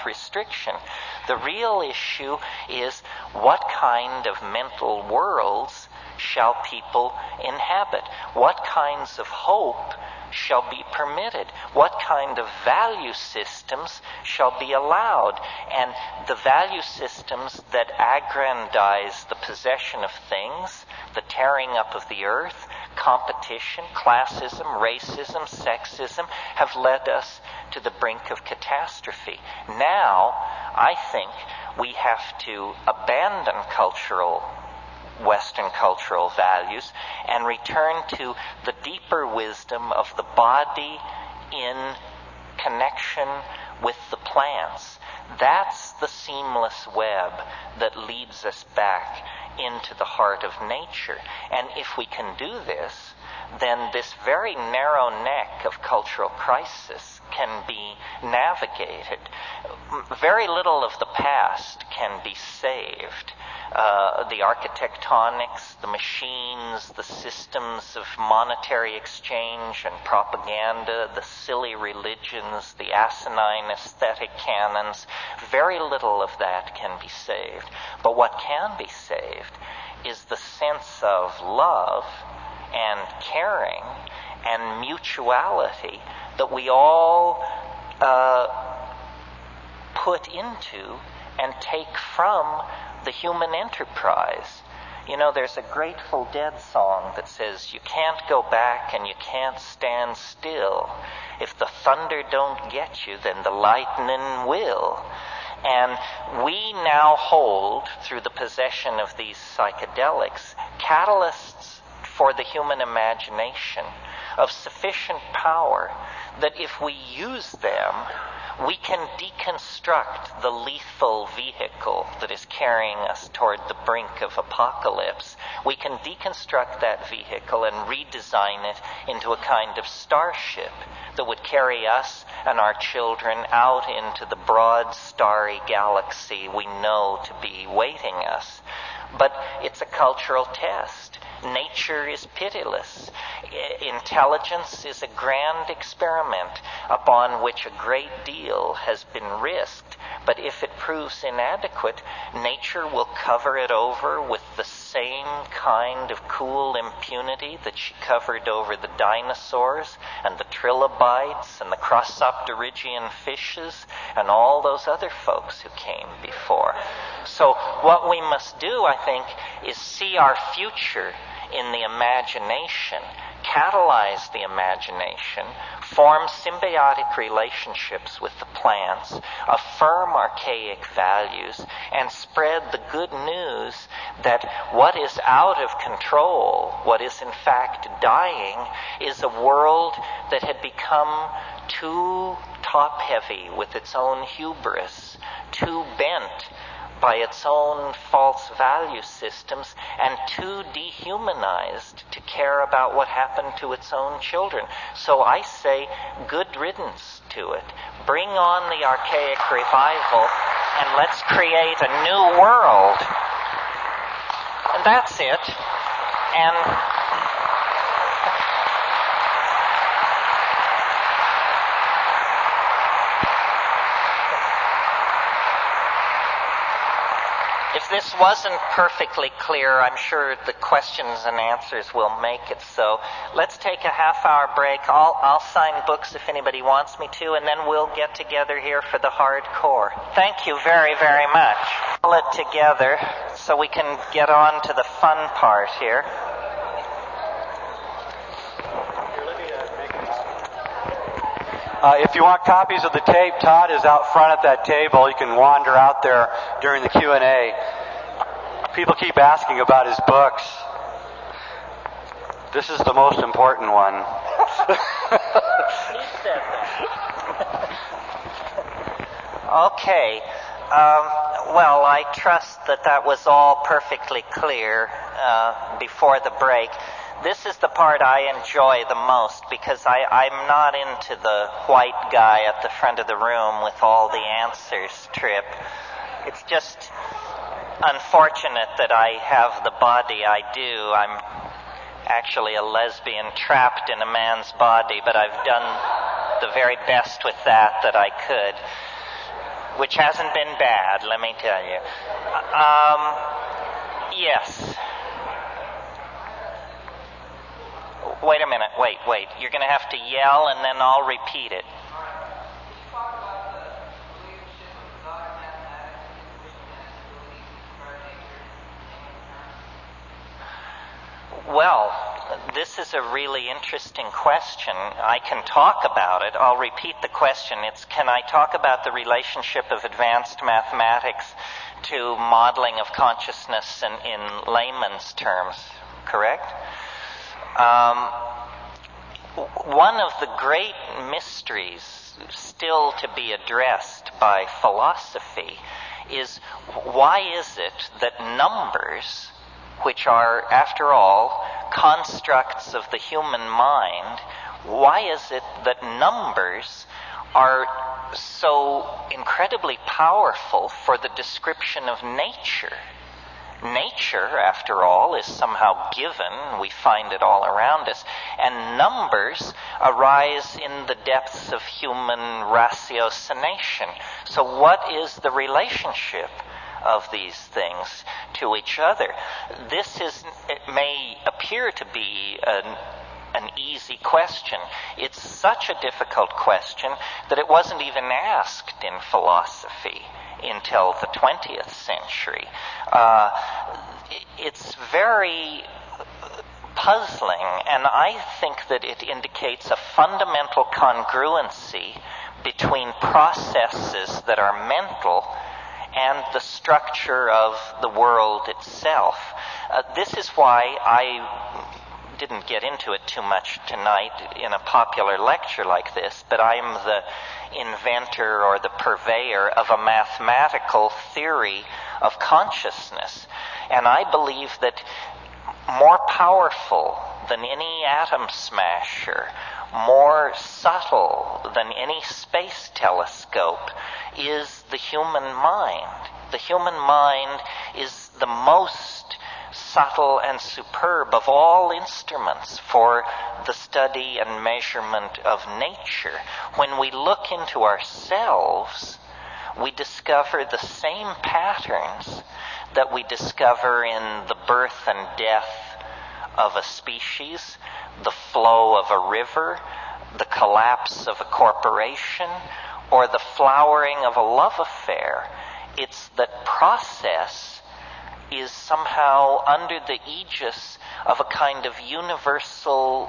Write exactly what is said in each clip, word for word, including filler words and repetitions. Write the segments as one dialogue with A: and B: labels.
A: without restriction. The real issue is what kind of mental worlds shall people inhabit? What kinds of hope shall be permitted? What kind of value systems shall be allowed? And the value systems that aggrandize the possession of things, the tearing up of the earth, competition, classism, racism, sexism, have led us to the brink of catastrophe. Now, I think we have to abandon cultural Western cultural values and return to the deeper wisdom of the body in connection with the plants. That's the seamless web that leads us back into the heart of nature. And if we can do this, then this very narrow neck of cultural crisis can be navigated. Very little of the past can be saved. Uh, the architectonics, the machines, the systems of monetary exchange and propaganda, the silly religions, the asinine aesthetic canons, very little of that can be saved. But what can be saved is the sense of love and caring and mutuality that we all uh, put into and take from the human enterprise. You know, there's a Grateful Dead song that says, you can't go back and you can't stand still. If the thunder don't get you, then the lightning will. And we now hold, through the possession of these psychedelics, catalysts for the human imagination of sufficient power that if we use them, we can deconstruct the lethal vehicle that is carrying us toward the brink of apocalypse. We can deconstruct that vehicle and redesign it into a kind of starship that would carry us and our children out into the broad, starry galaxy we know to be waiting us. But it's a cultural test. Nature is pitiless. Intelligence is a grand experiment upon which a great deal has been risked. But if it proves inadequate, nature will cover it over with the same kind of cool impunity that she covered over the dinosaurs and the trilobites and the crossopterygian fishes and all those other folks who came before. So what we must do, I think, is see our future in the imagination, catalyze the imagination, form symbiotic relationships with the plants, affirm archaic values, and spread the good news that what is out of control, what is in fact dying, is a world that had become too top-heavy with its own hubris, too bent by its own false value systems, and too dehumanized to care about what happened to its own children. So I say, good riddance to it. Bring on the archaic revival, and let's create a new world. And that's it. And if this wasn't perfectly clear, I'm sure the questions and answers will make it so. Let's take a half-hour break. I'll, I'll sign books if anybody wants me to, and then we'll get together here for the hardcore. Thank you very, very much. Pull it together so we can get on to the fun part here.
B: Uh, if you want copies of the tape, Todd is out front at that table. You can wander out there during the Q and A. People keep asking about his books. This is the most important one.
A: He said that. Okay. Um, well, I trust that that was all perfectly clear uh, before the break. This is the part I enjoy the most because I, I'm not into the white guy at the front of the room with all the answers trip. It's just unfortunate that I have the body I do. I'm actually a lesbian trapped in a man's body, but I've done the very best with that that I could. which hasn't been bad, let me tell you. Um, yes. Wait a minute, wait, wait. You're going to have to yell and then I'll repeat it. Well, this is a really interesting question. I can talk about it. I'll repeat the question. It's, can I talk about the relationship of advanced mathematics to modeling of consciousness in, in layman's terms, correct? Um, one of the great mysteries still to be addressed by philosophy is, why is it that numbers, which are, after all, constructs of the human mind, why is it that numbers are so incredibly powerful for the description of nature? Nature, after all, is somehow given. We find it all around us. And numbers arise in the depths of human ratiocination. So what is the relationship of these things to each other? This is, it may appear to be an, an easy question. It's such a difficult question that it wasn't even asked in philosophy until the twentieth century. Uh, it's very puzzling, and I think that it indicates a fundamental congruency between processes that are mental and the structure of the world itself. Uh, this is why I didn't get into it too much tonight in a popular lecture like this, but I'm the inventor or the purveyor of a mathematical theory of consciousness. And I believe that more powerful than any atom smasher, more subtle than any space telescope, is the human mind. The human mind is the most subtle and superb of all instruments for the study and measurement of nature. When we look into ourselves, we discover the same patterns that we discover in the birth and death of a species, the flow of a river, the collapse of a corporation, or the flowering of a love affair. It's that process is somehow under the aegis of a kind of universal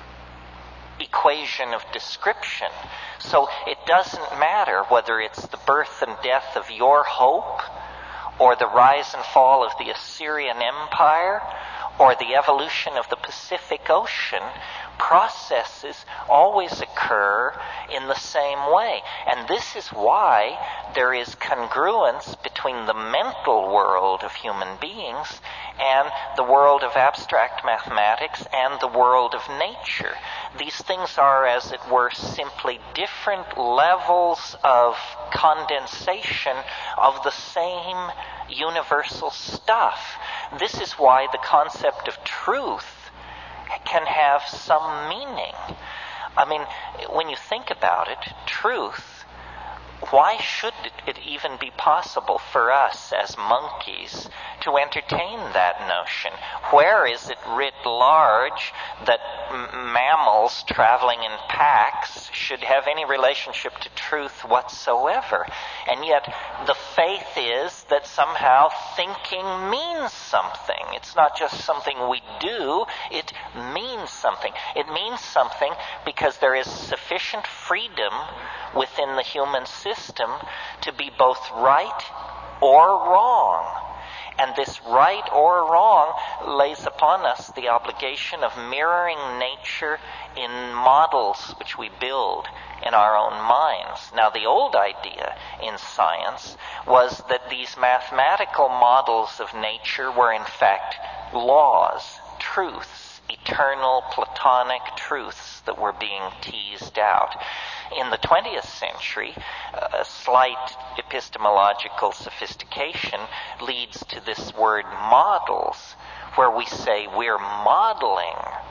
A: equation of description. So it doesn't matter whether it's the birth and death of your hope, or the rise and fall of the Assyrian Empire, or the evolution of the Pacific Ocean. Processes always occur in the same way. And this is why there is congruence between the mental world of human beings and the world of abstract mathematics and the world of nature. These things are, as it were, simply different levels of condensation of the same universal stuff. This is why the concept of truth can have some meaning. I mean, when you think about it, truth, why should it even be possible for us as monkeys to entertain that notion? Where is it writ large that m- mammals traveling in packs should have any relationship to truth whatsoever? And yet the faith is that somehow thinking means something. It's not just something we do, it means something. It means something because there is sufficient freedom within the human system to be both right or wrong. And this right or wrong lays upon us the obligation of mirroring nature in models which we build in our own minds. Now, the old idea in science was that these mathematical models of nature were in fact laws, truths, eternal Platonic truths that were being teased out. In the twentieth century, a slight epistemological sophistication leads to this word models, where we say we're modeling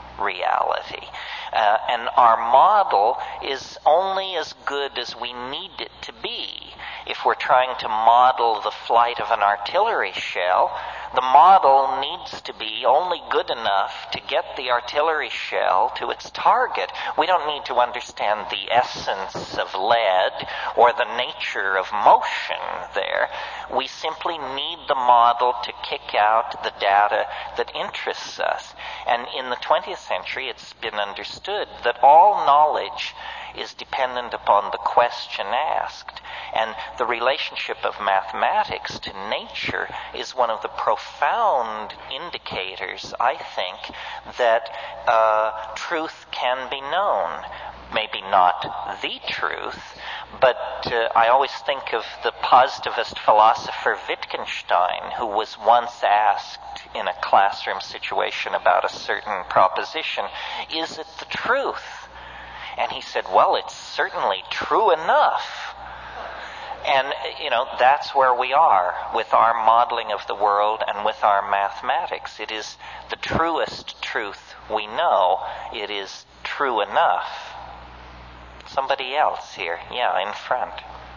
A: reality. Uh, and our model is only as good as we need it to be. if we're trying to model the flight of an artillery shell, the model needs to be only good enough to get the artillery shell to its target. We don't need to understand the essence of lead or the nature of motion there. We simply need the model to kick out the data that interests us. And in the twentieth century, it's been understood that all knowledge is dependent upon the question asked. And the relationship of mathematics to nature is one of the profound indicators, I think, that uh, truth can be known. Maybe not the truth, but uh, I always think of the positivist philosopher Wittgenstein, who was once asked in a classroom situation about a certain proposition, is it the truth? And he said, well, it's certainly true enough. And, you know, that's where we are with our modeling of the world and with our mathematics. It is the truest truth we know. It is true enough. Somebody else here. Yeah, in front.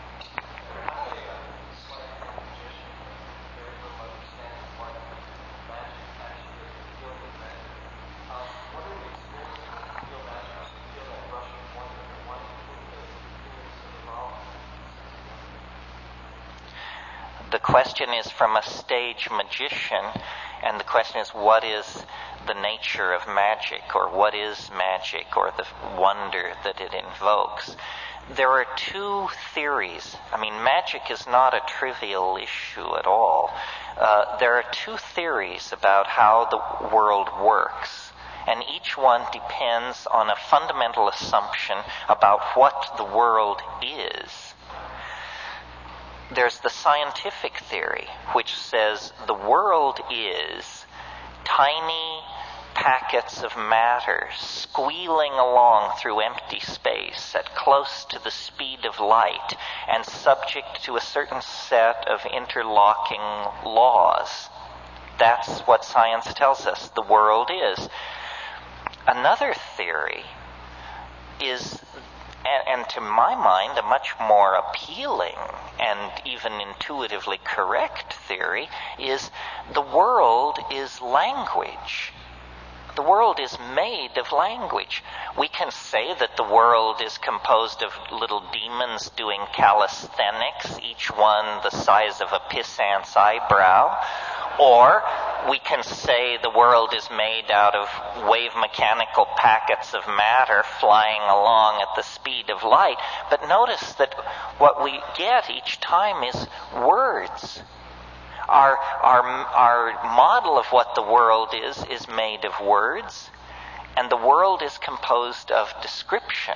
A: The question is from a stage magician, and the question is, what is the nature of magic, or what is magic, or the wonder that it invokes? There are two theories. I mean, magic is not a trivial issue at all. Uh, there are two theories about how the world works, and each one depends on a fundamental assumption about what the world is. There's the scientific theory, which says the world is tiny packets of matter squealing along through empty space at close to the speed of light and subject to a certain set of interlocking laws. That's what science tells us the world is. Another theory is, and, and to my mind, a much more appealing and even intuitively correct theory, is the world is language. The world is made of language. We can say that the world is composed of little demons doing calisthenics, each one the size of a pissant's eyebrow. Or we can say the world is made out of wave mechanical packets of matter flying along at the speed of light. But notice that what we get each time is words. Our, our, our model of what the world is is made of words, and the world is composed of description.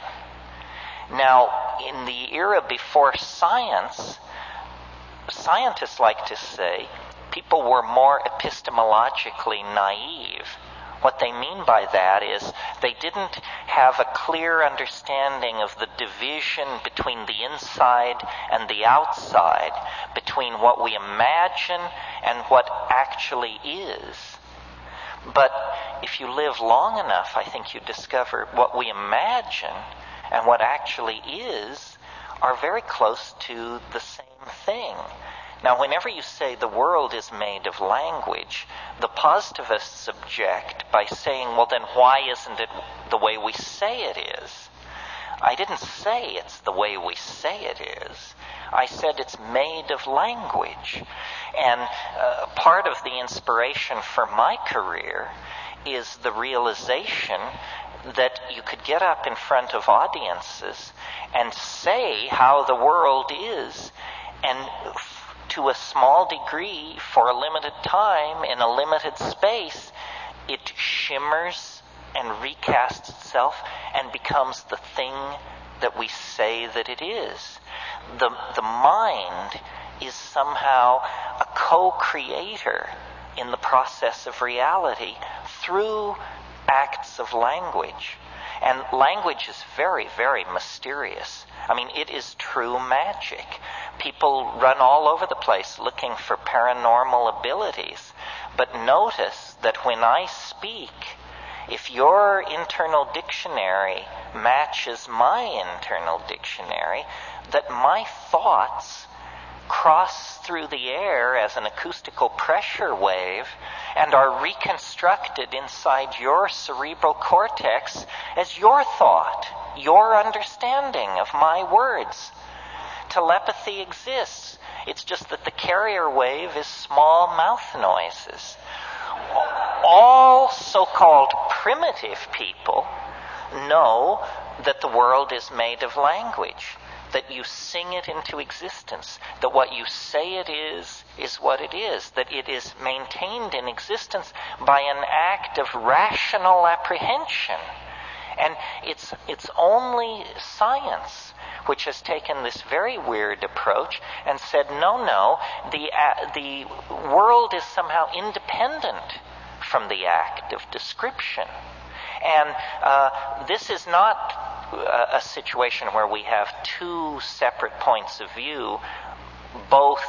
A: Now, in the era before science, scientists like to say people were more epistemologically naive. What they mean by that is they didn't have a clear understanding of the division between the inside and the outside, between what we imagine and what actually is. But if you live long enough, I think you discover what we imagine and what actually is are very close to the same thing. Now, whenever you say the world is made of language, the positivists object by saying, well, then why isn't it the way we say it is? I didn't say it's the way we say it is. I said it's made of language. And uh, part of the inspiration for my career is the realization that you could get up in front of audiences and say how the world is, and to a small degree, for a limited time, in a limited space, it shimmers and recasts itself and becomes the thing that we say that it is. The, the mind is somehow a co-creator in the process of reality through acts of language. And language is very, very mysterious. I mean, it is true magic. People run all over the place looking for paranormal abilities. But notice that when I speak, if your internal dictionary matches my internal dictionary, that my thoughts cross through the air as an acoustical pressure wave and are reconstructed inside your cerebral cortex as your thought, your understanding of my words. Telepathy exists. It's just that the carrier wave is small mouth noises. All so-called primitive people know that the world is made of language, that you sing it into existence, that what you say it is, is what it is, that it is maintained in existence by an act of rational apprehension. And it's, it's only science which has taken this very weird approach and said, no, no, the, uh, the world is somehow independent from the act of description. And uh, this is not a, a situation where we have two separate points of view, both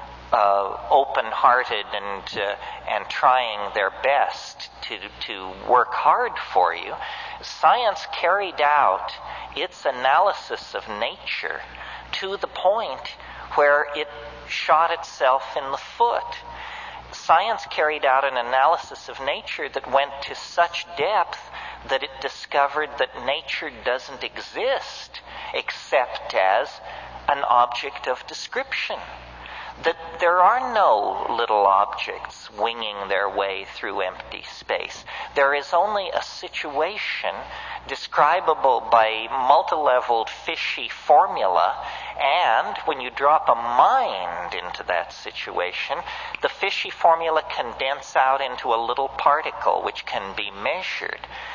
A: uh, open-hearted and uh, and trying their best to to work hard for you. Science carried out its analysis of nature to the point where it shot itself in the foot. Science carried out an analysis of nature that went to such depth that it discovered that nature doesn't exist except as an object of description. That there are no little objects winging their way through empty space. There is only a situation describable by multi-leveled fishy formula, and when you drop a mind into that situation, the fishy formula condenses out into a little particle which can be measured.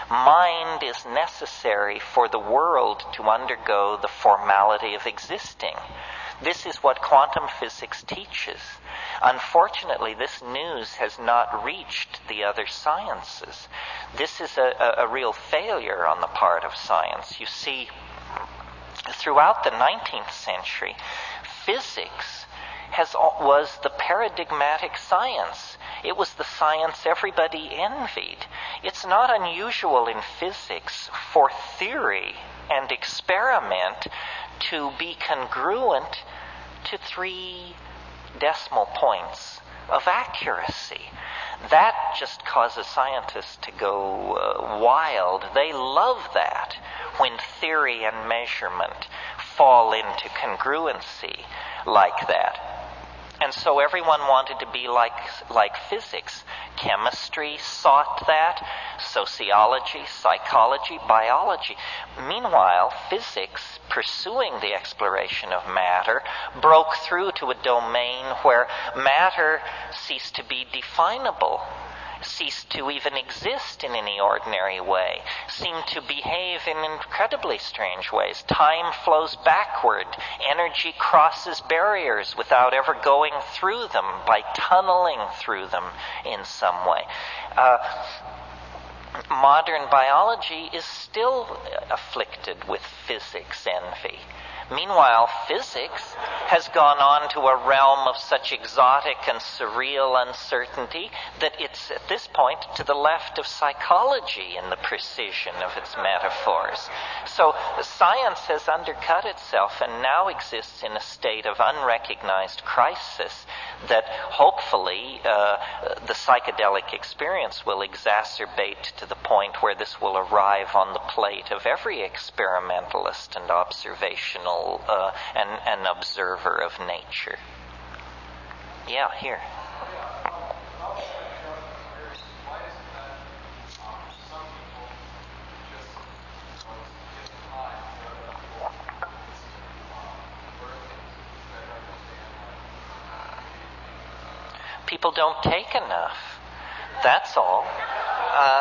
A: Mind is necessary for the world to undergo the formality of existing. This is what quantum physics teaches. Unfortunately, this news has not reached the other sciences. This is a, a, a real failure on the part of science. You see, throughout the nineteenth century, physics has was the paradigmatic science. It was the science everybody envied. It's not unusual in physics for theory and experiment to be congruent to three decimal points of accuracy. That just causes scientists to go uh, wild. They love that when theory and measurement fall into congruency like that. And so everyone wanted to be like like physics. Chemistry sought that, sociology, psychology, biology. Meanwhile, physics, pursuing the exploration of matter, broke through to a domain where matter ceased to be definable, ceased to even exist in any ordinary way, seemed to behave in incredibly strange ways. Time flows backward. Energy crosses barriers without ever going through them, by tunneling through them in some way. Uh, modern biology is still afflicted with physics envy. Meanwhile, physics has gone on to a realm of such exotic and surreal uncertainty that it's at this point to the left of psychology in the precision of its metaphors. So science has undercut itself and now exists in a state of unrecognized crisis that hopefully uh, the psychedelic experience will exacerbate to the point where this will arrive on the plate of every experimentalist and observational Uh, an, an observer of nature. Yeah, here. People don't take enough. That's all. Uh,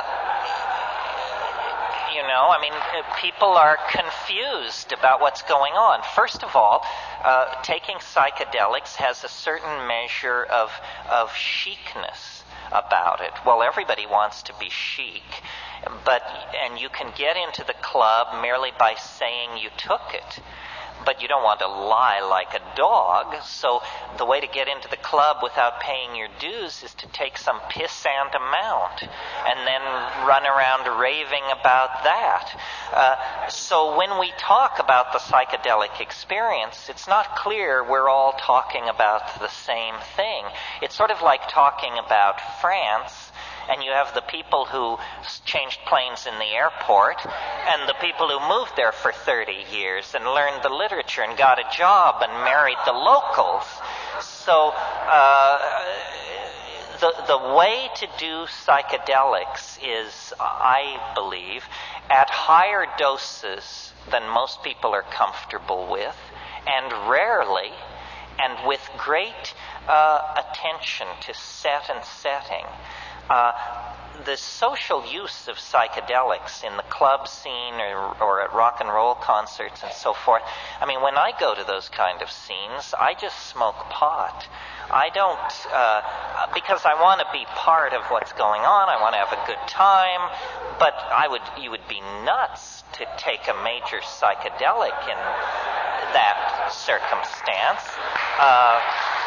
A: You know, I mean, people are confused about what's going on. First of all, uh, taking psychedelics has a certain measure of of chicness about it. Well, everybody wants to be chic, but and you can get into the club merely by saying you took it. but you don't want to lie like a dog. So the way to get into the club without paying your dues is to take some pissant amount and then run around raving about that. Uh, so when we talk about the psychedelic experience, it's not clear we're all talking about the same thing. It's sort of like talking about France, and you have the people who changed planes in the airport and the people who moved there for thirty years and learned the literature and got a job and married the locals. So uh, the, the way to do psychedelics is, I believe, at higher doses than most people are comfortable with, and rarely, and with great uh, attention to set and setting. Uh, the social use of psychedelics in the club scene or, or at rock and roll concerts and so forth, I mean, when I go to those kind of scenes, I just smoke pot. I don't, uh, because I want to be part of what's going on, I want to have a good time, but I would, you would be nuts to take a major psychedelic in that circumstance. Uh,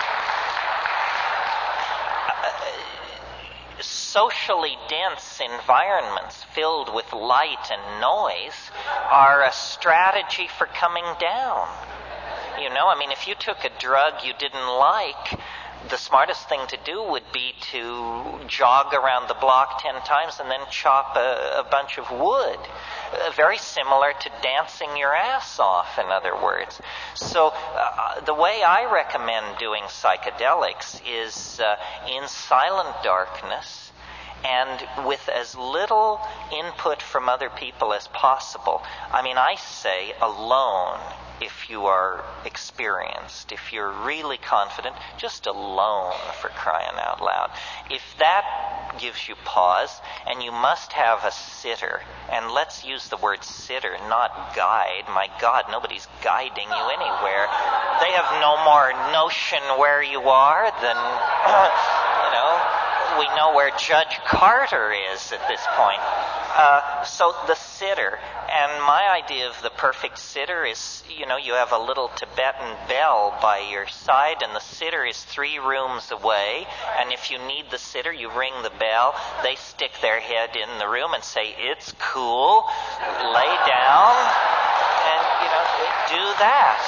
A: Socially dense environments filled with light and noise are a strategy for coming down. You know, I mean, if you took a drug you didn't like, the smartest thing to do would be to jog around the block ten times and then chop a, a bunch of wood. Uh, very similar to dancing your ass off, in other words. So uh, the way I recommend doing psychedelics is uh, in silent darkness, and with as little input from other people as possible. I mean, I say alone if you are experienced. If you're really confident, just alone, for crying out loud. If that gives you pause, and you must have a sitter, and let's use the word sitter, not guide. My God, nobody's guiding you anywhere. They have no more notion where you are than, you know, we know where Judge Carter is at this point. Uh, so the sitter, and my idea of the perfect sitter is, you know, you have a little Tibetan bell by your side, and the sitter is three rooms away, and if you need the sitter, you ring the bell, they stick their head in the room and say, "It's cool, lay down," and, you know, do that.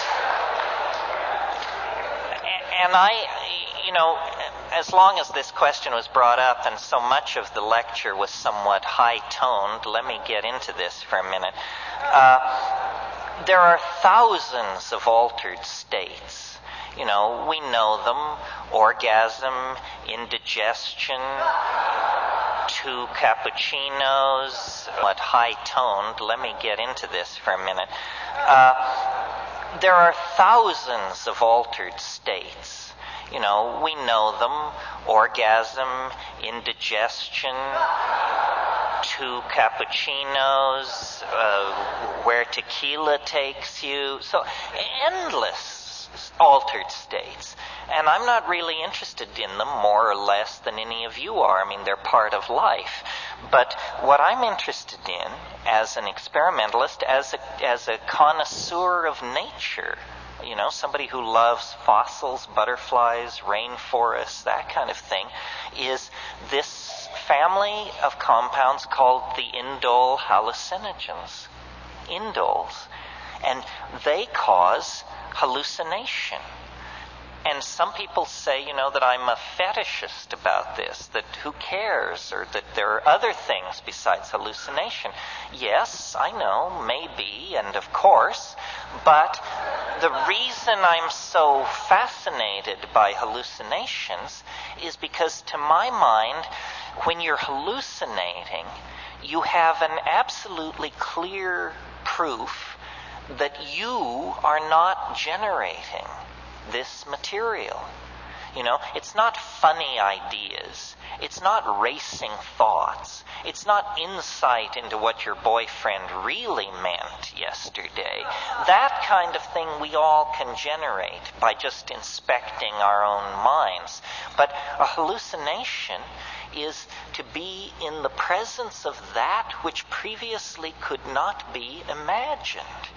A: And I, you know, as long as this question was brought up and so much of the lecture was somewhat high-toned, let me get into this for a minute. Uh, there are thousands of altered states. You know, we know them: orgasm, indigestion, two cappuccinos. What high-toned, let me get into this for a minute. Uh, there are thousands of altered states. You know, we know them: orgasm, indigestion, two cappuccinos, uh, where tequila takes you. So, endless altered states. And I'm not really interested in them more or less than any of you are. I mean, they're part of life. But what I'm interested in as an experimentalist, as a, as a connoisseur of nature, you know, somebody who loves fossils, butterflies, rainforests, that kind of thing, is this family of compounds called the indole hallucinogens. Indoles. And they cause hallucination. And some people say, you know, that I'm a fetishist about this, that who cares, or that there are other things besides hallucination. Yes, I know, maybe, and of course, but the reason I'm so fascinated by hallucinations is because, to my mind, when you're hallucinating, you have an absolutely clear proof that you are not generating this material. You know, it's not funny ideas. It's not racing thoughts. It's not insight into what your boyfriend really meant yesterday. That kind of thing we all can generate by just inspecting our own minds. But a hallucination is to be in the presence of that which previously could not be imagined.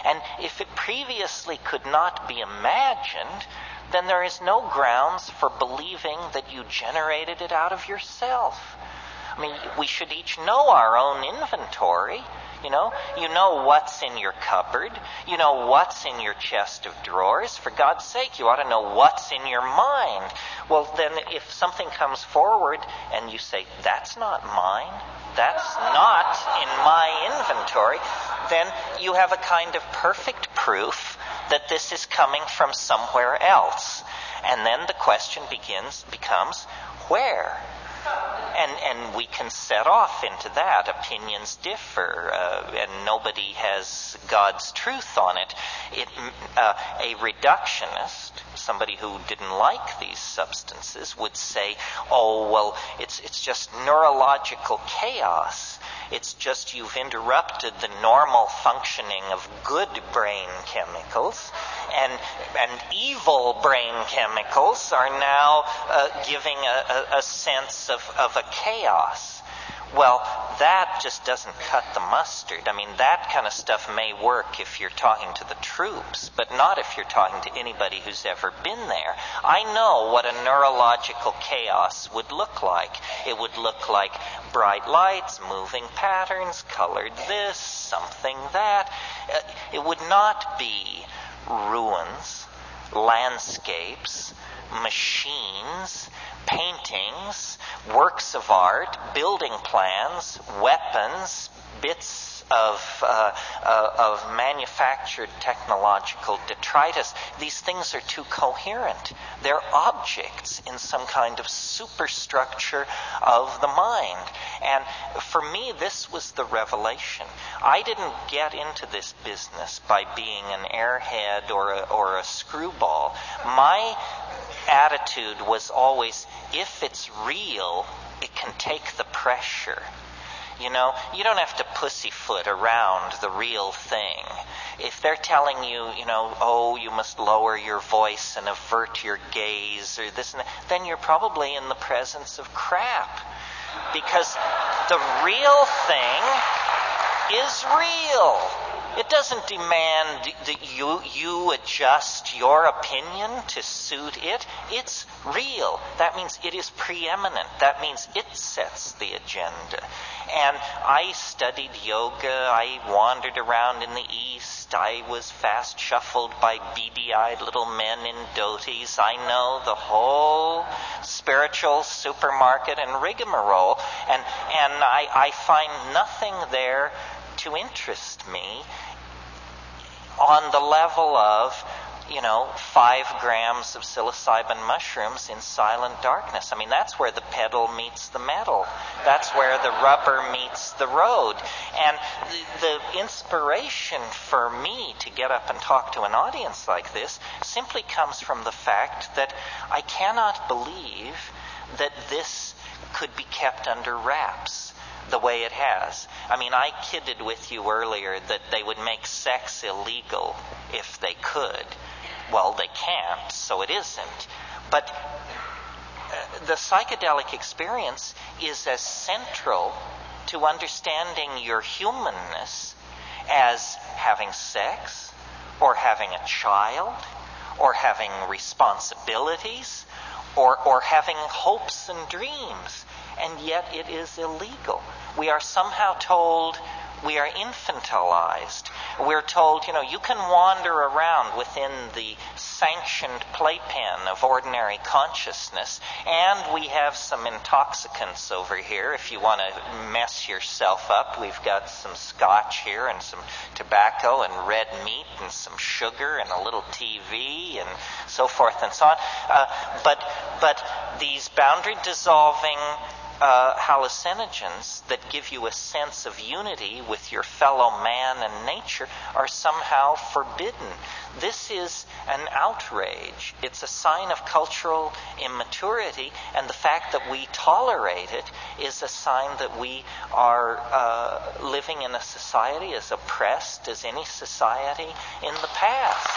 A: And if it previously could not be imagined, then there is no grounds for believing that you generated it out of yourself. I mean, we should each know our own inventory. You know, you know what's in your cupboard. You know what's in your chest of drawers. For God's sake, you ought to know what's in your mind. Well, then if something comes forward and you say, that's not mine, that's not in my inventory, then you have a kind of perfect proof that this is coming from somewhere else. And then the question begins, becomes, where? And and we can set off into that. Opinions differ, uh, and nobody has God's truth on it. It uh, a reductionist, somebody who didn't like these substances, would say, "Oh, well, it's it's just neurological chaos. It's just you've interrupted the normal functioning of good brain chemicals, and and evil brain chemicals are now uh, giving a, a, a sense of, of a chaos." Well, that just doesn't cut the mustard. I mean, that kind of stuff may work if you're talking to the troops, but not if you're talking to anybody who's ever been there. I know what a neurological chaos would look like. It would look like bright lights, moving patterns, colored this, something that. Uh, it would not be ruins, landscapes, machines, paintings, works of art, building plans, weapons, bits of uh, uh, of manufactured technological detritus. These things are too coherent. They're objects in some kind of superstructure of the mind. And for me, this was the revelation. I didn't get into this business by being an airhead or a, or a screwball. My attitude was always, if it's real, it can take the pressure. You know, you don't have to pussyfoot around the real thing. If they're telling you, you know, oh, you must lower your voice and avert your gaze or this and that, then you're probably in the presence of crap. Because the real thing is real. It doesn't demand that you you adjust your opinion to suit it. It's real. That means it is preeminent. That means it sets the agenda. And I studied yoga. I wandered around in the East. I was fast shuffled by beady-eyed little men in dhotis. I know the whole spiritual supermarket and rigmarole. And, and I, I find nothing there to interest me on the level of, you know, five grams of psilocybin mushrooms in silent darkness. I mean, that's where the pedal meets the metal. That's where the rubber meets the road. And the, the inspiration for me to get up and talk to an audience like this simply comes from the fact that I cannot believe that this could be kept under wraps the way it has. I mean, I kidded with you earlier that they would make sex illegal if they could. Well, they can't, so it isn't. But uh, the psychedelic experience is as central to understanding your humanness as having sex, or having a child, or having responsibilities, or, or having hopes and dreams. And yet it is illegal. We are somehow told we are infantilized. We're told, you know, you can wander around within the sanctioned playpen of ordinary consciousness, and we have some intoxicants over here. If you want to mess yourself up, we've got some scotch here and some tobacco and red meat and some sugar and a little T V and so forth and so on. Uh, but but these boundary dissolving Uh, hallucinogens that give you a sense of unity with your fellow man and nature are somehow forbidden. This is an outrage. It's a sign of cultural immaturity, and the fact that we tolerate it is a sign that we are uh, living in a society as oppressed as any society in the past.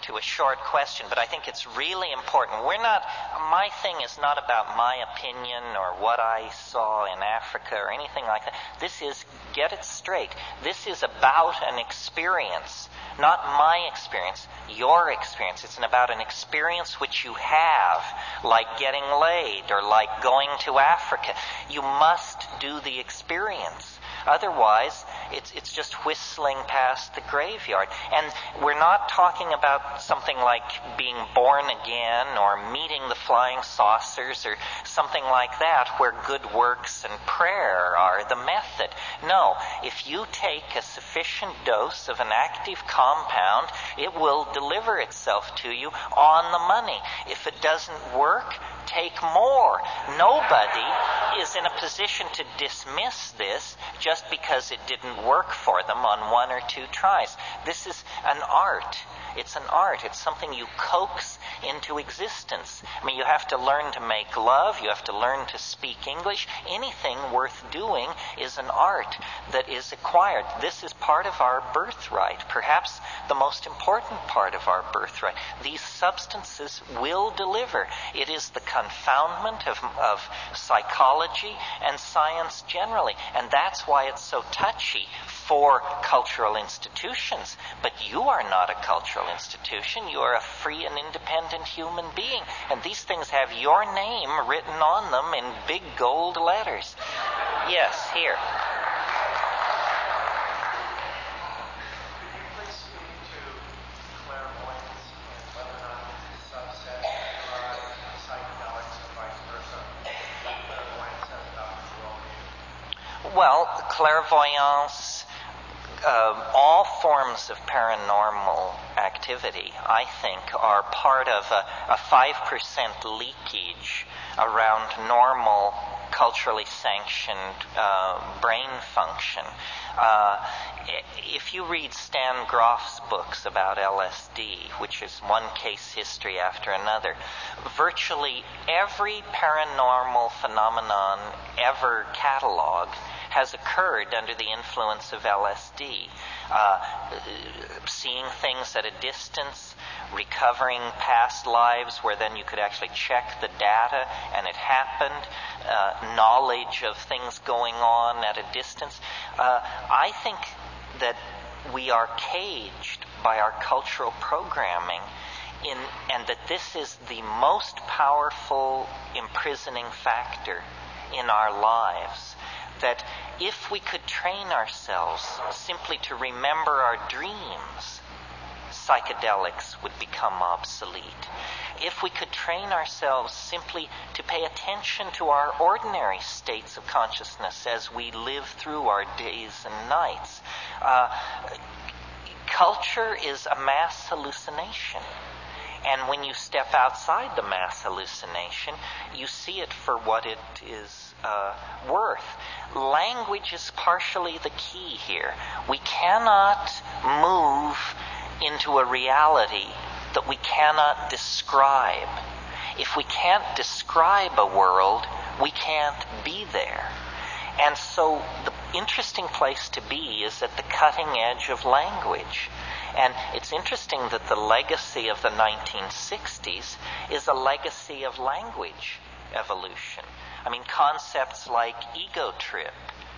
A: to a short question, but I think it's really important. We're not, my thing is not about my opinion or what I saw in Africa or anything like that. This is, get it straight, this is about an experience, not my experience, your experience. It's about an experience which you have, like getting laid or like going to Africa. You must do the experience. Otherwise, it's it's just whistling past the graveyard. And we're not talking about something like being born again or meeting the flying saucers or something like that where good works and prayer are the method. No, if you take a sufficient dose of an active compound, it will deliver itself to you on the money. If it doesn't work, take more. Nobody is in a position to dismiss this just because it didn't work for them on one or two tries. This is an art. It's an art. It's something you coax into existence. I mean, you have to learn to make love. You have to learn to speak English. Anything worth doing is an art that is acquired. This is part of our birthright, perhaps the most important part of our birthright. These substances will deliver. It is the confoundment of, of psychology and science generally. And that's why it's so touchy for cultural institutions. But you are not a cultural institution. You are a free and independent human being. And these things have your name written on them in big gold letters. Yes, here. Well, clairvoyance, uh, all forms of paranormal activity, I think, are part of a, a five percent leakage around normal, culturally sanctioned uh, brain function. Uh, if you read Stan Grof's books about L S D, which is one case history after another, virtually every paranormal phenomenon ever cataloged has occurred under the influence of L S D. Uh, seeing things at a distance, recovering past lives where then you could actually check the data and it happened, uh, knowledge of things going on at a distance. Uh, I think that we are caged by our cultural programming in, and that this is the most powerful imprisoning factor in our lives. That if we could train ourselves simply to remember our dreams, psychedelics would become obsolete. If we could train ourselves simply to pay attention to our ordinary states of consciousness as we live through our days and nights, uh, culture is a mass hallucination. And when you step outside the mass hallucination, you see it for what it is uh, worth. Language is partially the key here. We cannot move into a reality that we cannot describe. If we can't describe a world, we can't be there. And so the interesting place to be is at the cutting edge of language. And it's interesting that the legacy of the nineteen sixties is a legacy of language evolution. I mean, concepts like ego trip,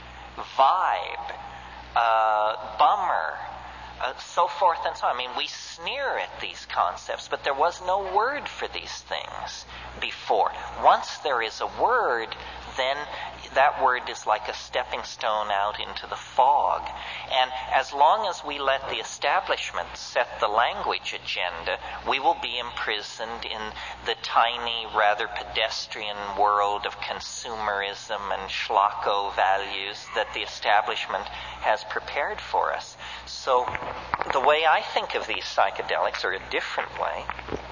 A: vibe, uh, bummer, uh, so forth and so on. I mean, we sneer at these concepts, but there was no word for these things before. Once there is a word, then that word is like a stepping stone out into the fog. And as long as we let the establishment set the language agenda, we will be imprisoned in the tiny, rather pedestrian world of consumerism and schlocko values that the establishment has prepared for us. So the way I think of these psychedelics, or a different way,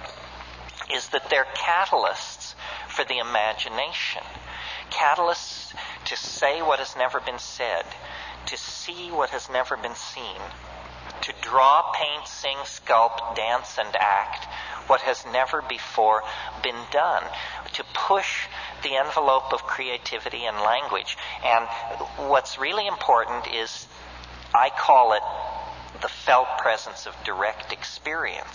A: is that they're catalysts for the imagination. Catalysts to say what has never been said, to see what has never been seen, to draw, paint, sing, sculpt, dance, and act what has never before been done, to push the envelope of creativity and language. And what's really important is, I call it the felt presence of direct experience.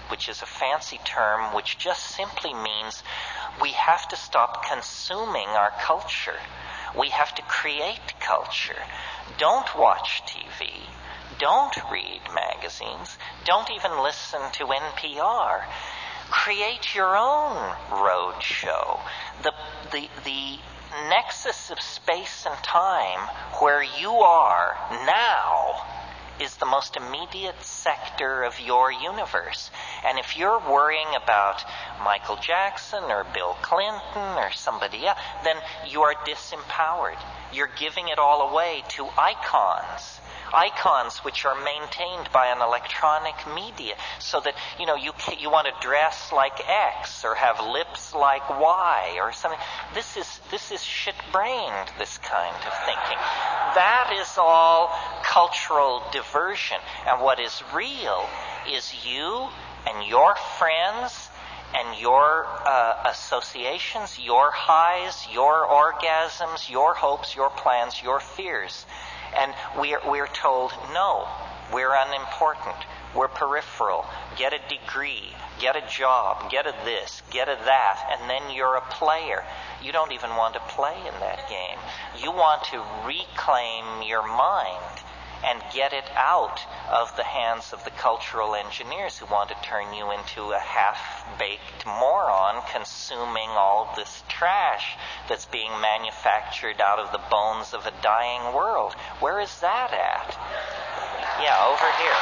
A: which is a fancy term which just simply means we have to stop consuming our culture. We have to create culture. Don't watch T V. Don't read magazines. Don't even listen to N P R. Create your own road show. The, the, the nexus of space and time where you are now is the most immediate sector of your universe. And if you're worrying about Michael Jackson or Bill Clinton or somebody else, then you are disempowered. You're giving it all away to icons. Icons which are maintained by an electronic media, so that, you know, you you want to dress like X or have lips like Y or something. This is this is shit-brained, this kind of thinking. That is all cultural diversion. And what is real is you and your friends and your uh, associations, your highs, your orgasms, your hopes, your plans, your fears. And we're, we're told, no, we're unimportant. We're peripheral. Get a degree. Get a job. Get a this. Get a that. And then you're a player. You don't even want to play in that game. You want to reclaim your mind and get it out of the hands of the cultural engineers who want to turn you into a half-baked moron consuming all this trash that's being manufactured out of the bones of a dying world. Where is that at? Yeah, over here.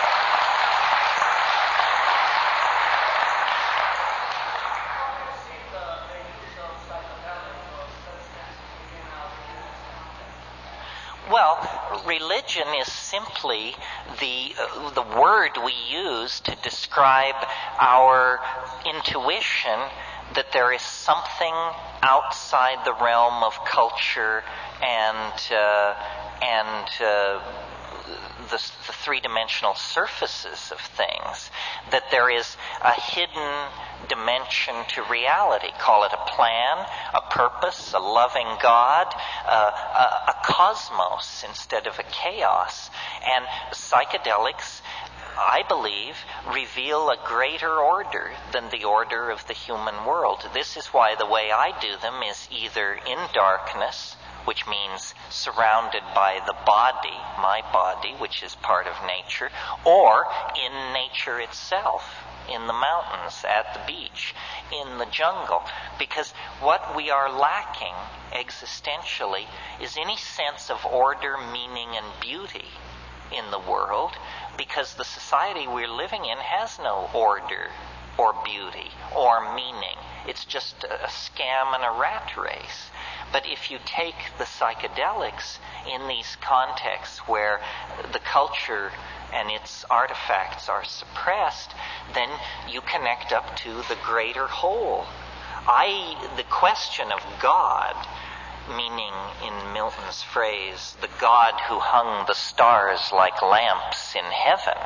A: Well, religion is simply the uh, the word we use to describe our intuition that there is something outside the realm of culture and uh, and uh, the, the three-dimensional surfaces of things, that there is a hidden dimension to reality. Call it a plan, a purpose, a loving God, uh, a, a cosmos instead of a chaos. And psychedelics, I believe, reveal a greater order than the order of the human world. This is why the way I do them is either in darkness, which means surrounded by the body, my body, which is part of nature, or in nature itself, in the mountains, at the beach, in the jungle. Because what we are lacking existentially is any sense of order, meaning, and beauty in the world, because the society we're living in has no order or beauty or meaning. It's just a scam and a rat race. But if you take the psychedelics in these contexts where the culture and its artifacts are suppressed, then you connect up to the greater whole. I, the question of God, meaning in Milton's phrase, the God who hung the stars like lamps in heaven,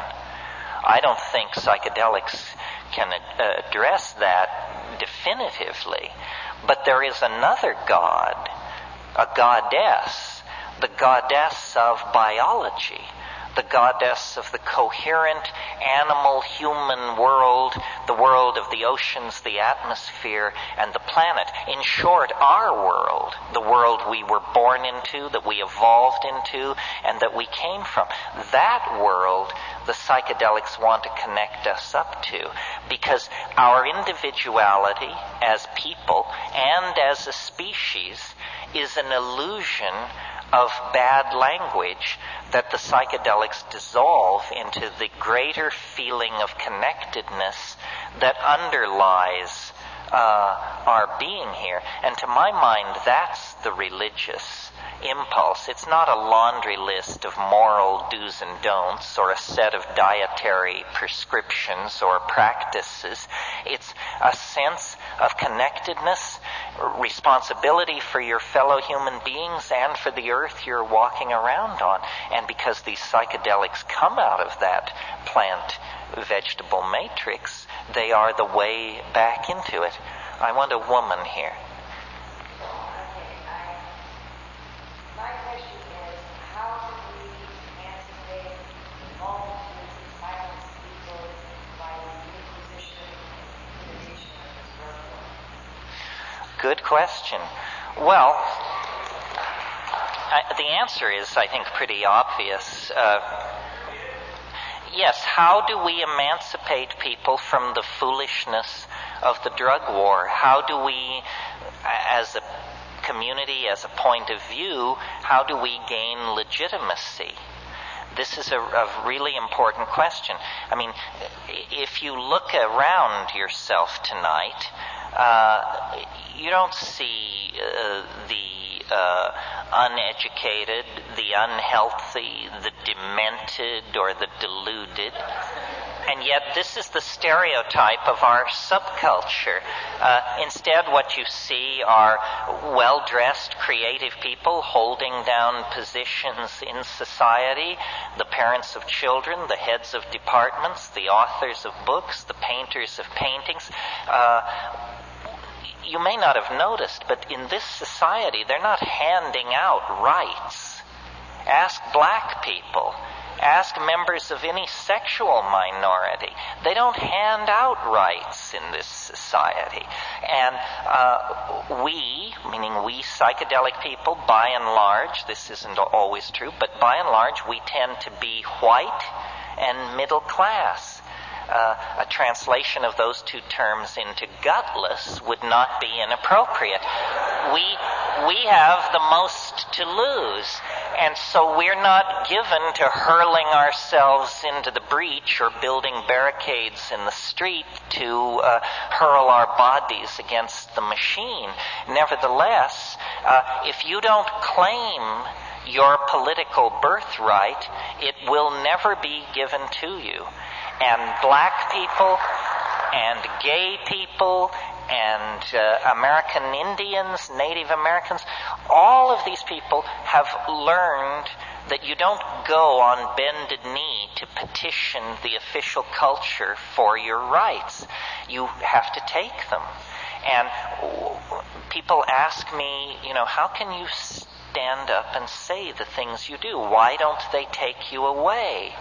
A: I don't think psychedelics can uh, address that definitively. But there is another God, a goddess, the goddess of biology, the goddess of the coherent animal-human world, the world of the oceans, the atmosphere, and the planet. In short, our world, the world we were born into, that we evolved into, and that we came from. That world, the psychedelics want to connect us up to, because our individuality as people and as a species is an illusion of bad language that the psychedelics dissolve into the greater feeling of connectedness that underlies uh, our being here. And to my mind, that's the religious impulse. It's not a laundry list of moral do's and don'ts or a set of dietary prescriptions or practices. It's a sense of connectedness, responsibility for your fellow human beings and for the earth you're walking around on. And because these psychedelics come out of that plant-vegetable matrix, they are the way back into it. I want a woman here. good question. Well, I, the answer is, I think, pretty obvious. Uh, yes, how do we emancipate people from the foolishness of the drug war? How do we, as a community, as a point of view, how do we gain legitimacy? This is a, a really important question. I mean, if you look around yourself tonight, uh, you don't see uh, the uh, uneducated, the unhealthy, the demented, or the deluded. And yet this is the stereotype of our subculture. Uh, instead, what you see are well-dressed, creative people holding down positions in society, the parents of children, the heads of departments, the authors of books, the painters of paintings. Uh, you may not have noticed, but in this society, they're not handing out rights. Ask black people. Ask members of any sexual minority. They don't hand out rights in this society. And uh, we, meaning we psychedelic people, by and large, this isn't always true, but by and large, we tend to be white and middle class. Uh, a translation of those two terms into gutless would not be inappropriate. We we have the most to lose, and so we're not given to hurling ourselves into the breach or building barricades in the street to uh, hurl our bodies against the machine. Nevertheless, uh, if you don't claim your political birthright, it will never be given to you. And black people and gay people and uh, American Indians, Native Americans, all of these people have learned that you don't go on bended knee to petition the official culture for your rights. You have to take them. And people ask me, you know, how can you stand up and say the things you do? Why don't they take you away?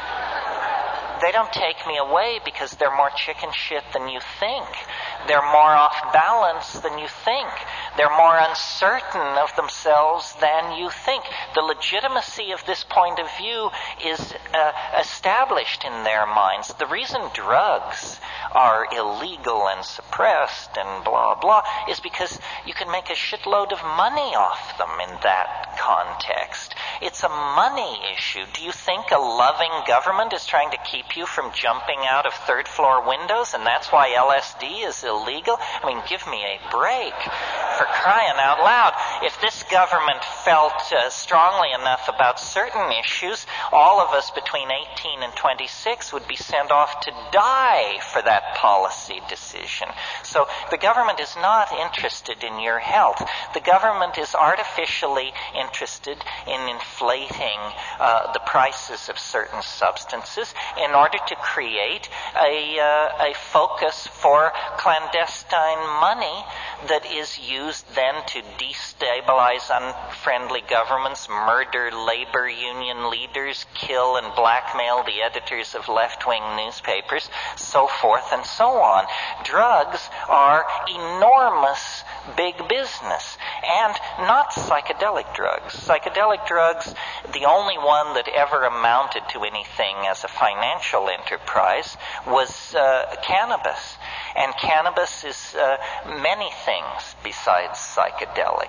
A: They don't take me away because they're more chicken shit than you think. They're more off balance than you think. They're more uncertain of themselves than you think. The legitimacy of this point of view is uh, established in their minds. The reason drugs are illegal and suppressed and blah, blah, is because you can make a shitload of money off them in that context. It's a money issue. Do you think a loving government is trying to keep you from jumping out of third floor windows, and that's why L S D is illegal? I mean, give me a break, for crying out loud. If this government felt uh, strongly enough about certain issues, all of us between eighteen and twenty-six would be sent off to die for that policy decision. So the government is not interested in your health. The government is artificially interested in inflating uh, the prices of certain substances in order to create a, uh, a focus for clandestine money that is used then to destabilize unfriendly governments, murder labor union leaders, kill and blackmail the editors of left-wing newspapers, so forth and so on. Drugs are enormous big business, and not psychedelic drugs. Psychedelic drugs, the only one that ever amounted to anything as a financial enterprise was uh, cannabis. And cannabis is uh, many things besides psychedelic.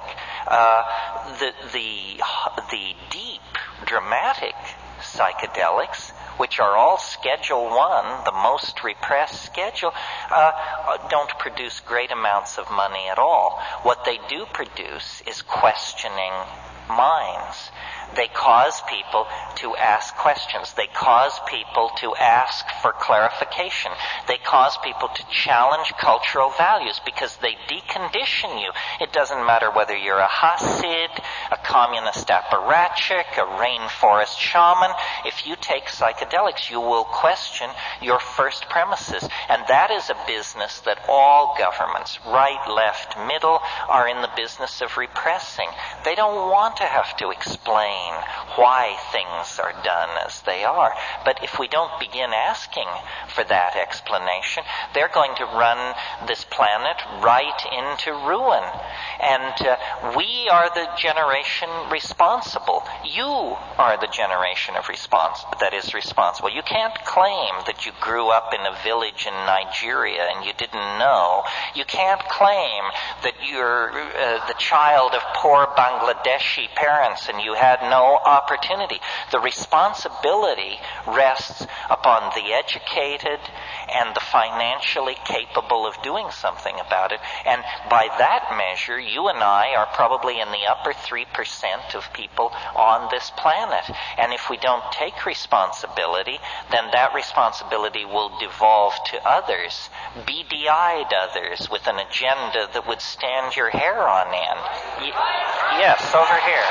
A: Uh, the, the, the deep, dramatic psychedelics, which are all Schedule One, the most repressed schedule, uh, don't produce great amounts of money at all. What they do produce is questioning minds. They cause people to ask questions. They cause people to ask for clarification. They cause people to challenge cultural values because they decondition you. It doesn't matter whether you're a Hasid, a communist apparatchik, a rainforest shaman. If you take psychedelics, you will question your first premises. And that is a business that all governments, right, left, middle, are in the business of repressing. They don't want to have to explain why things are done as they are. But if we don't begin asking for that explanation, they're going to run this planet right into ruin. And uh, we are the generation responsible. You are the generation of respons- that is responsible. You can't claim that you grew up in a village in Nigeria and you didn't know. You can't claim that you're uh, the child of poor Bangladeshi parents and you had no opportunity. The responsibility rests upon the educated and the financially capable of doing something about it. And by that measure, you and I are probably in the upper three percent of people on this planet. And if we don't take responsibility, then that responsibility will devolve to others, beady-eyed others with an agenda that would stand your hair on end. Y- yes, over here.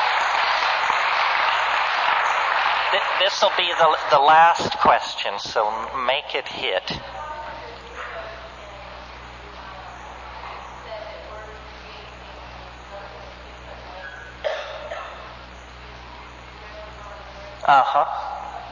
A: This will be the, the last question, so make it hit. Uh-huh.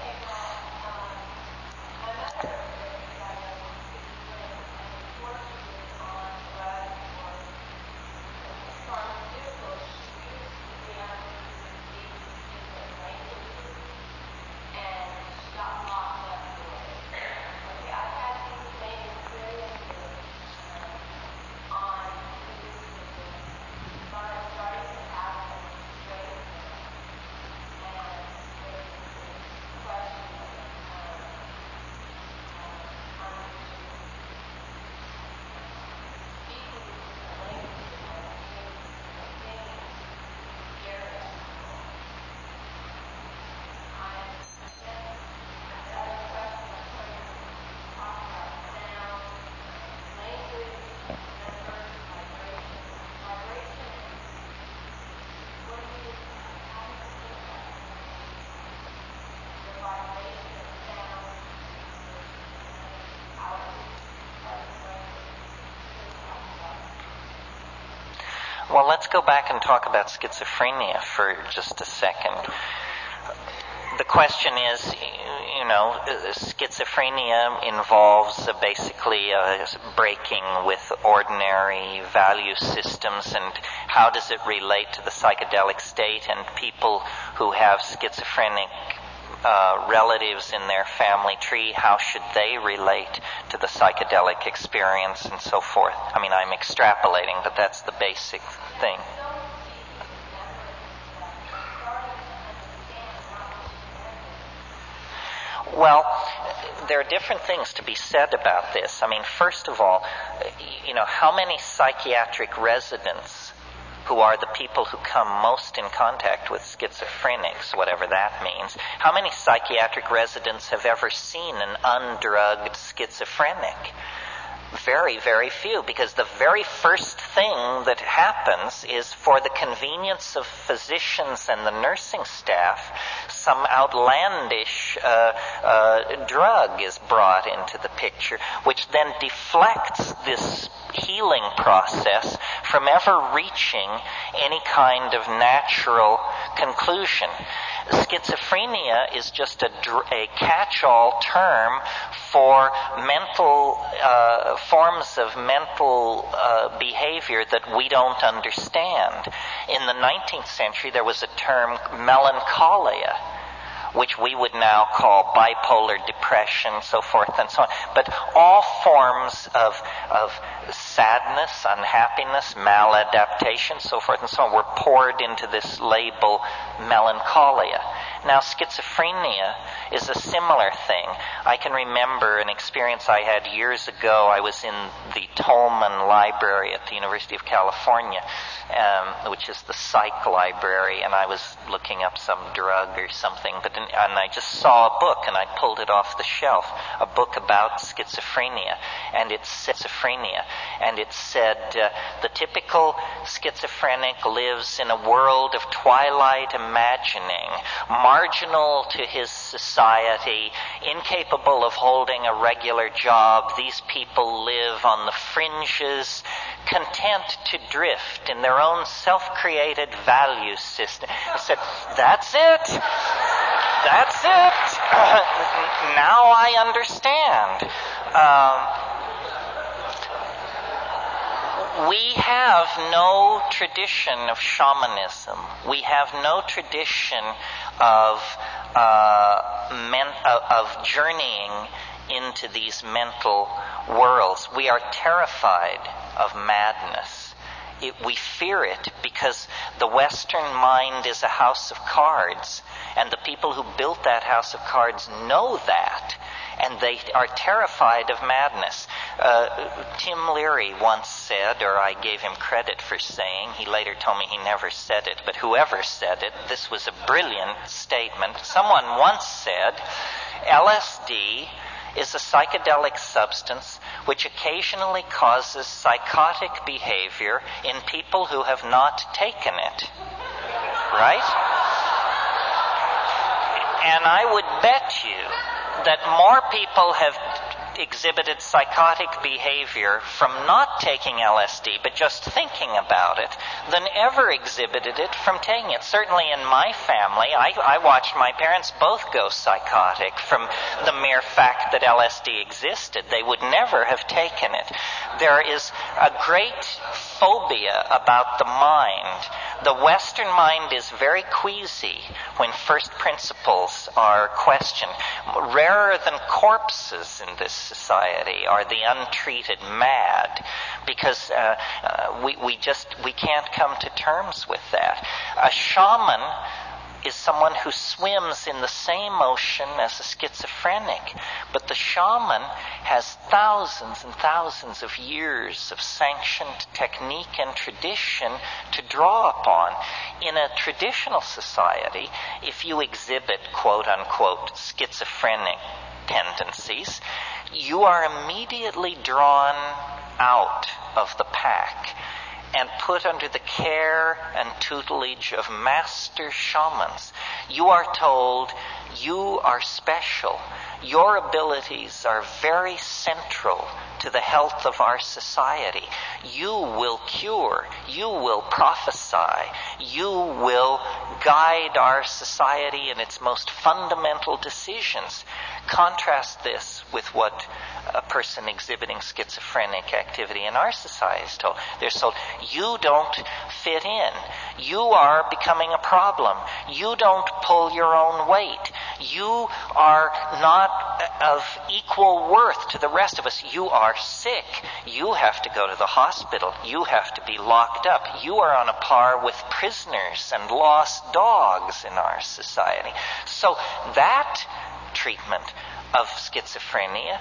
A: Well, let's go back and talk about schizophrenia for just a second. The question is, you know, schizophrenia involves basically a breaking with ordinary value systems, and how does it relate to the psychedelic state? And people who have schizophrenic Uh, relatives in their family tree, how should they relate to the psychedelic experience and so forth? I mean, I'm extrapolating, but that's the basic thing. Well, there are different things to be said about this. I mean, first of all, you know, how many psychiatric residents who are the people who come most in contact with schizophrenics, whatever that means, how many psychiatric residents have ever seen an undrugged schizophrenic? Very, very few, because the very first thing that happens is, for the convenience of physicians and the nursing staff, some outlandish uh, uh, drug is brought into the picture, which then deflects this healing process from ever reaching any kind of natural conclusion. Schizophrenia is just a, a catch-all term for mental uh, forms of mental uh, behavior that we don't understand. In the nineteenth century, there was a term, melancholia, which we would now call bipolar depression, so forth and so on. But all forms of, of sadness, unhappiness, maladaptation, so forth and so on, were poured into this label melancholia. Now, schizophrenia is a similar thing. I can remember an experience I had years ago. I was in the Tolman Library at the University of California, um, which is the psych library, and I was looking up some drug or something, but in, and I just saw a book, and I pulled it off the shelf, a book about schizophrenia, and it's schizophrenia, and it said uh, the typical schizophrenic lives in a world of twilight imagining, marginal to his society, incapable of holding a regular job. These people live on the fringes, content to drift in their own self-created value system. I said, that's it. That's it. Now I understand. Um, We have no tradition of shamanism. We have no tradition of uh, men- of journeying into these mental worlds. We are terrified of madness. It, we fear it because the Western mind is a house of cards, and the people who built that house of cards know that. And they are terrified of madness. Uh, Tim Leary once said, or I gave him credit for saying, he later told me he never said it, but whoever said it, this was a brilliant statement. Someone once said, L S D is a psychedelic substance which occasionally causes psychotic behavior in people who have not taken it. Right? And I would bet you that more people have exhibited psychotic behavior from not taking L S D, but just thinking about it, than ever exhibited it from taking it. Certainly in my family, I, I watched my parents both go psychotic from the mere fact that L S D existed. They would never have taken it. There is a great phobia about the mind. The Western mind is very queasy when first principles are questioned. Rarer than corpses in this society are the untreated mad, because uh, uh, we, we just we can't come to terms with that. A shaman is someone who swims in the same ocean as a schizophrenic, but the shaman has thousands and thousands of years of sanctioned technique and tradition to draw upon. In a traditional society, if you exhibit quote-unquote schizophrenic tendencies, you are immediately drawn out of the pack and put under the care and tutelage of master shamans. You are told, you are special. Your abilities are very central to the health of our society. You will cure. You will prophesy. You will guide our society in its most fundamental decisions. Contrast this with what a person exhibiting schizophrenic activity in our society is told. They're told, you don't fit in. You are becoming a problem. You don't pull your own weight. You are not of equal worth to the rest of us. You are sick. You have to go to the hospital. You have to be locked up. You are on a par with prisoners and lost dogs in our society. So that treatment of schizophrenia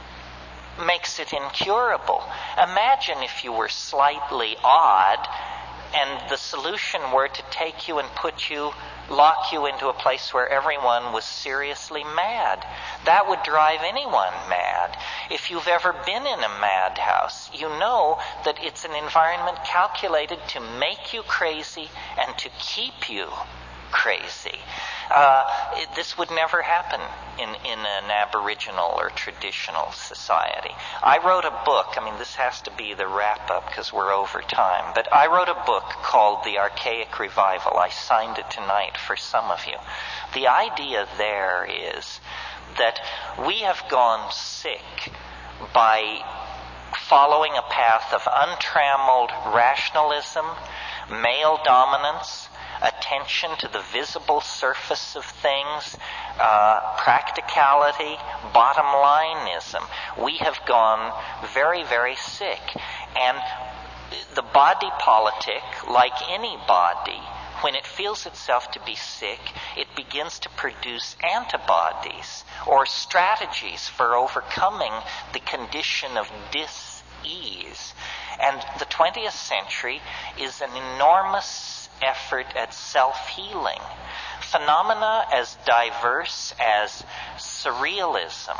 A: makes it incurable. Imagine if you were slightly odd and the solution were to take you and put you, lock you into a place where everyone was seriously mad. That would drive anyone mad. If you've ever been in a madhouse, you know that it's an environment calculated to make you crazy and to keep you crazy. Uh, it, this would never happen in, in an Aboriginal or traditional society. I wrote a book, I mean this has to be the wrap-up because we're over time, but I wrote a book called The Archaic Revival. I signed it tonight for some of you. The idea there is that we have gone sick by following a path of untrammeled rationalism, male dominance, attention to the visible surface of things, uh, practicality, bottom lineism. We have gone very, very sick. And the body politic, like any body, when it feels itself to be sick, it begins to produce antibodies or strategies for overcoming the condition of dis-ease. And the twentieth century is an enormous effort at self-healing. Phenomena as diverse as surrealism,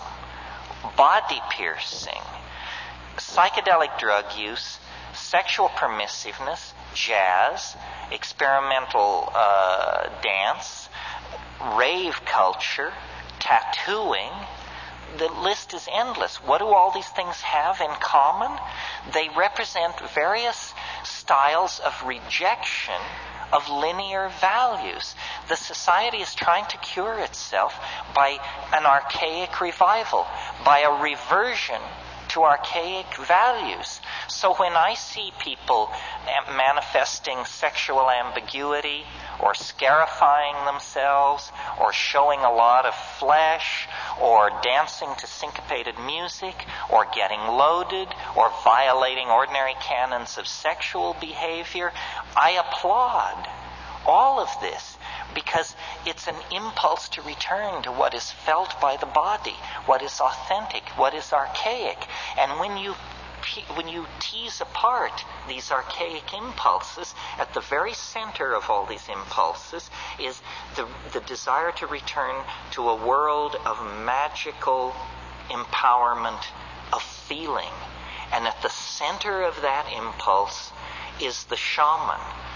A: body piercing, psychedelic drug use, sexual permissiveness, jazz, experimental uh, dance, rave culture, tattooing. The list is endless. What do all these things have in common? They represent various styles of rejection of linear values. The society is trying to cure itself by an archaic revival, by a reversion to archaic values. So when I see people manifesting sexual ambiguity or scarifying themselves or showing a lot of flesh or dancing to syncopated music or getting loaded or violating ordinary canons of sexual behavior, I applaud all of this, because it's an impulse to return to what is felt by the body, what is authentic, what is archaic. And when you when you tease apart these archaic impulses, at the very center of all these impulses is the, the desire to return to a world of magical empowerment of feeling. And at the center of that impulse is the shaman,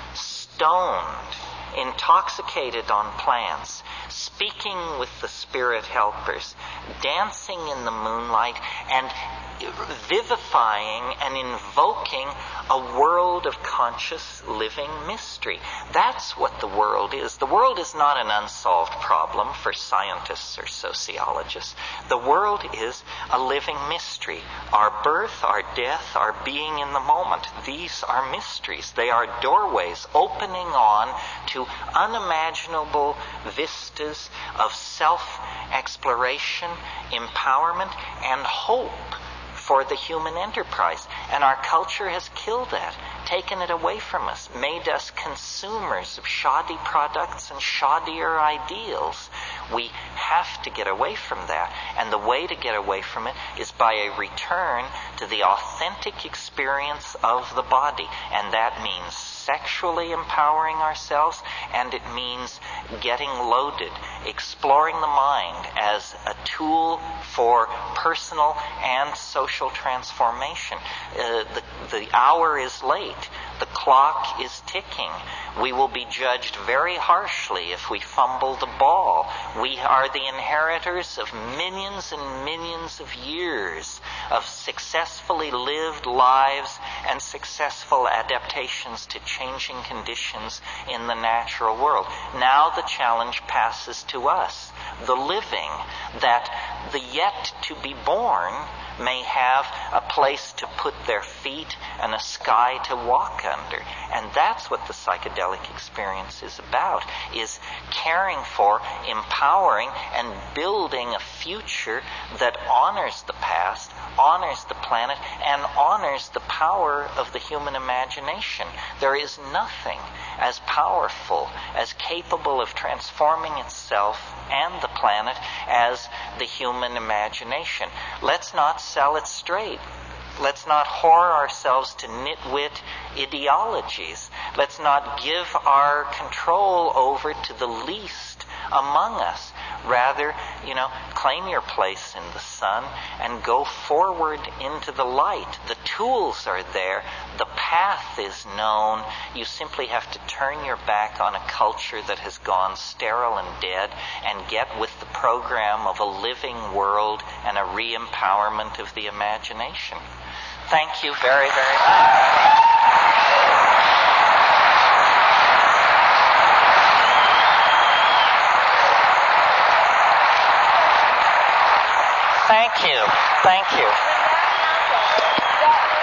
A: stoned, intoxicated on plants, speaking with the spirit helpers, dancing in the moonlight, and vivifying and invoking a world of conscious living mystery. That's what the world is. The world is not an unsolved problem for scientists or sociologists. The world is a living mystery. Our birth, our death, our being in the moment. These are mysteries. They are doorways opening on to unimaginable vistas of self-exploration, empowerment, and hope for the human enterprise. And our culture has killed that, taken it away from us, made us consumers of shoddy products and shoddier ideals. We have to get away from that. And the way to get away from it is by a return to the authentic experience of the body. And that means sexually empowering ourselves, and it means getting loaded, exploring the mind as a tool for personal and social transformation. Uh, the, the hour is late. The clock is ticking. We will be judged very harshly if we fumble the ball. We are the inheritors of millions and millions of years of successfully lived lives and successful adaptations to changing conditions in the natural world. Now the challenge passes to us, the living, that the yet to be born may have a place to put their feet and a sky to walk under. And that's what the psychedelic experience is about, is caring for, empowering, and building a future that honors the past, honors the planet, and honors the power of the human imagination. There is nothing as powerful, as capable of transforming itself and the planet as the human imagination. Let's not sell it straight. Let's not whore ourselves to nitwit ideologies. Let's not give our control over to the least among us. Rather, you know, claim your place in the sun and go forward into the light. The tools are there. The path is known. You simply have to turn your back on a culture that has gone sterile and dead and get with the program of a living world and a re-empowerment of the imagination. Thank you very, very much. Thank you. Thank you.